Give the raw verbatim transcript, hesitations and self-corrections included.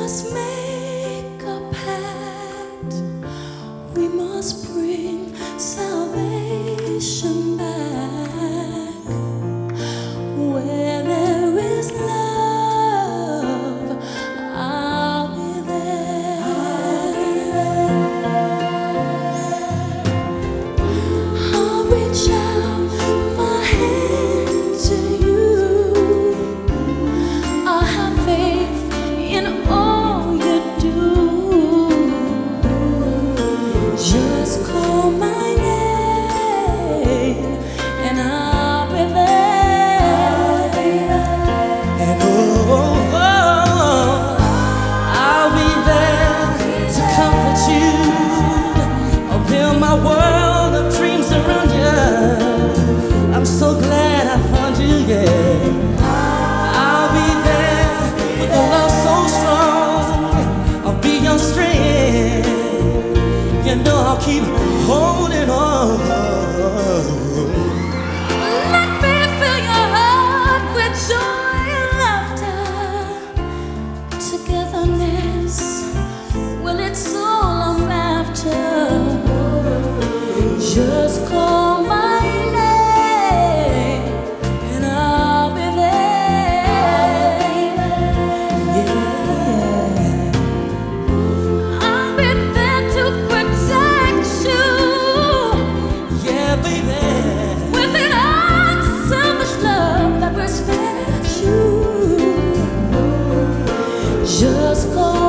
must make a pact. We must bring salvation back. Where there is love, I'll be there. I'll reach out my hand to you. I'll have faith in all you do. Just call my name and I'll be there. And oh, oh, oh, I'll be there to comfort you. I'll build my world of dreams around you. I'm so glad I found you, yeah. I'll be there with a love so strong. I'll be your strength. You know I'll keep holding on. Let me fill your heart with joy and laughter. Togetherness, well, it's all I'm after. Just call my name and I'll be there. Yeah, I'll be there to protect you yeah, baby. with an unselfish love that respects you. Just call